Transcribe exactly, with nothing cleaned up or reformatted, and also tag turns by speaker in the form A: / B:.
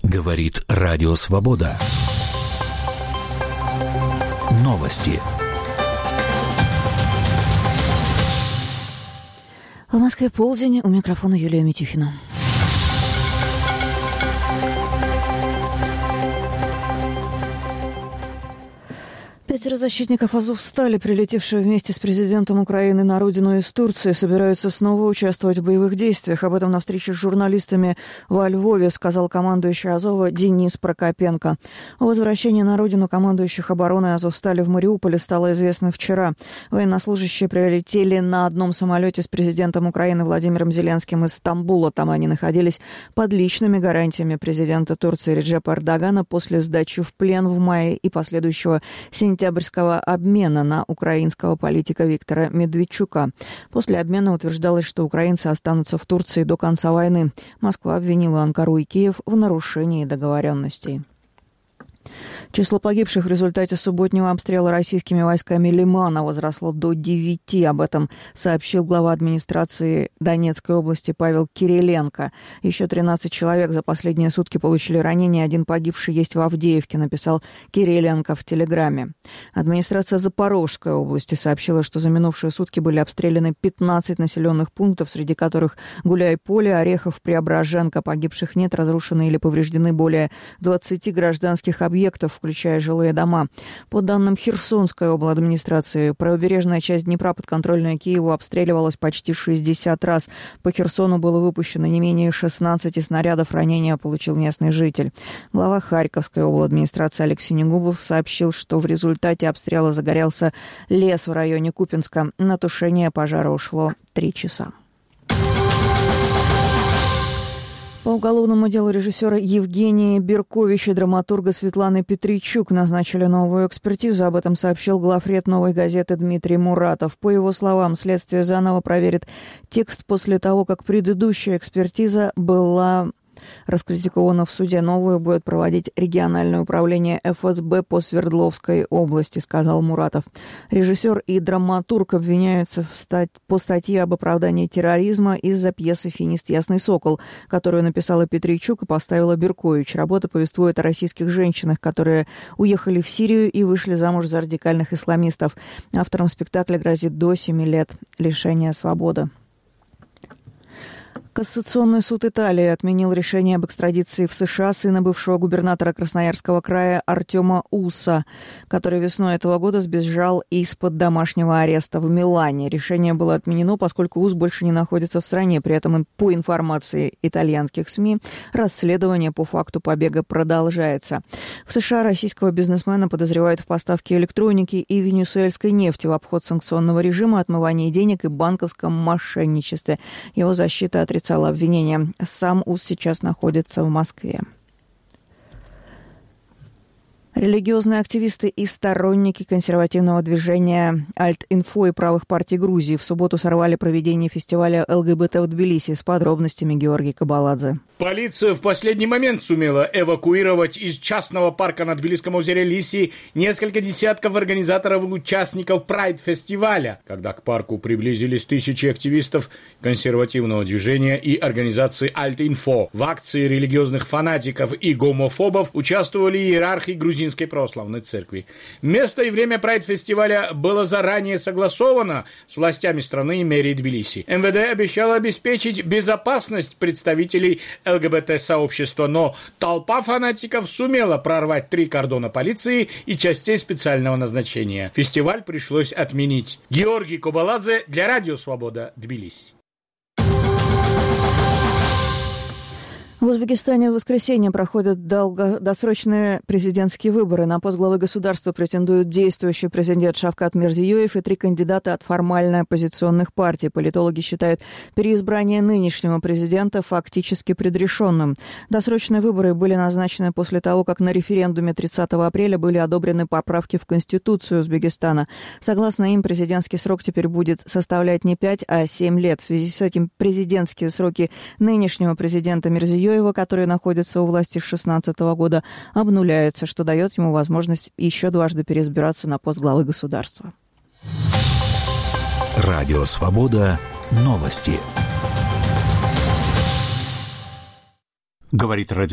A: Говорит Радио Свобода. Новости.
B: В Москве полдень, у микрофона Юлия Митюхина. Пятеро защитников Азовстали, прилетевшие вместе с президентом Украины на родину из Турции, собираются снова участвовать в боевых действиях. Об этом на встрече с журналистами во Львове сказал командующий Азова Денис Прокопенко. О возвращении на родину командующих обороной Азовстали в Мариуполе стало известно вчера. Военнослужащие прилетели на одном самолете с президентом Украины Владимиром Зеленским из Стамбула. Там они находились под личными гарантиями президента Турции Реджепа Эрдогана после сдачи в плен в мае и последующего сентября. Сентябрьского обмена на украинского политика Виктора Медведчука. После обмена утверждалось, что украинцы останутся в Турции до конца войны. Москва обвинила Анкару и Киев в нарушении договоренностей. Число погибших в результате субботнего обстрела российскими войсками Лимана возросло до девяти. Об этом сообщил глава администрации Донецкой области Павел Кириленко. Еще тринадцать человек за последние сутки получили ранения. Один погибший есть в Авдеевке, написал Кириленко в Телеграме. Администрация Запорожской области сообщила, что за минувшие сутки были обстреляны пятнадцать населенных пунктов, среди которых Гуляй-Поле, Орехов, Преображенка. Погибших нет, разрушены или повреждены более двадцати гражданских объектов, включая жилые дома. По данным Херсонской обладминистрации, правобережная часть Днепра, подконтрольная Киеву, обстреливалась почти шестьдесят раз. По Херсону было выпущено не менее шестнадцати снарядов, ранения получил местный житель. Глава Харьковской обладминистрации Алексей Негубов сообщил, что в результате обстрела загорелся лес в районе Купинска. На тушение пожара ушло три часа. По уголовному делу режиссера Евгения Берковича и драматурга Светланы Петричук назначили новую экспертизу. Об этом сообщил главред «Новой газеты» Дмитрий Муратов. По его словам, следствие заново проверит текст после того, как предыдущая экспертиза была раскритикована в суде. Новую будет проводить региональное управление эф эс бэ по Свердловской области, сказал Муратов. Режиссер и драматург обвиняются в стать... по статье об оправдании терроризма из-за пьесы «Финист. Ясный сокол», которую написала Петричук и поставила Беркович. Работа повествует о российских женщинах, которые уехали в Сирию и вышли замуж за радикальных исламистов. Авторам спектакля грозит до семи лет лишения свободы. Кассационный суд Италии отменил решение об экстрадиции в США сына бывшего губернатора Красноярского края Артема Уса, который весной этого года сбежал из-под домашнего ареста в Милане. Решение было отменено, поскольку Ус больше не находится в стране. При этом, по информации итальянских СМИ, расследование по факту побега продолжается. В США российского бизнесмена подозревают в поставке электроники и венесуэльской нефти в обход санкционного режима, отмывании денег и банковском мошенничестве. Его защита отрицала обвинение. Сам Ус сейчас находится в Москве. Религиозные активисты и сторонники консервативного движения Альт-Инфо и правых партий Грузии в субботу сорвали проведение фестиваля эл гэ бэ тэ в Тбилиси. С подробностями Георгий Кабаладзе.
C: Полиция в последний момент сумела эвакуировать из частного парка на Тбилисском озере Лиси несколько десятков организаторов и участников Прайд-фестиваля, когда к парку приблизились тысячи активистов консервативного движения и организации Альт-Инфо. В акции религиозных фанатиков и гомофобов участвовали иерархи грузинской православной церкви. Место и время Прайд-фестиваля было заранее согласовано с властями страны и мэрией Тбилиси. эм вэ дэ обещало обеспечить безопасность представителей эл гэ бэ тэ-сообщества, но толпа фанатиков сумела прорвать три кордона полиции и частей специального назначения. Фестиваль пришлось отменить. Георгий Кабаладзе для Радио Свобода, Тбилиси.
B: В Узбекистане в воскресенье проходят долгосрочные президентские выборы. На пост главы государства претендуют действующий президент Шавкат Мирзиёев и три кандидата от формально оппозиционных партий. Политологи считают переизбрание нынешнего президента фактически предрешенным. Досрочные выборы были назначены после того, как на референдуме тридцатого апреля были одобрены поправки в Конституцию Узбекистана. Согласно им, президентский срок теперь будет составлять не пять, а семь лет. В связи с этим президентские сроки нынешнего президента Мирзиёева, который находится у власти с две тысячи шестнадцатого года, обнуляются, что дает ему возможность еще дважды переизбираться на пост главы государства.
A: Радио Свобода. Новости. Говорит радио.